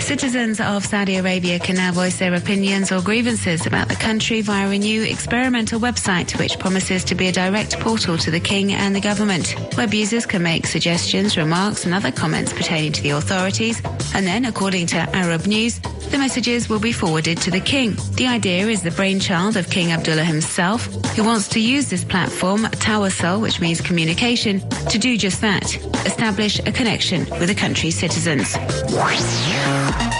Citizens of Saudi Arabia can now voice their opinions or grievances about the country via a new experimental website which promises to be a direct portal to the king and the government. Web users can make suggestions, remarks and other comments pertaining to the authorities, and then, according to Arab News, the messages will be forwarded to the king. The idea is the brainchild of King Abdullah himself, who wants to use this platform, Tawassul, which means communication, to do just that, establish a connection with the country's citizens.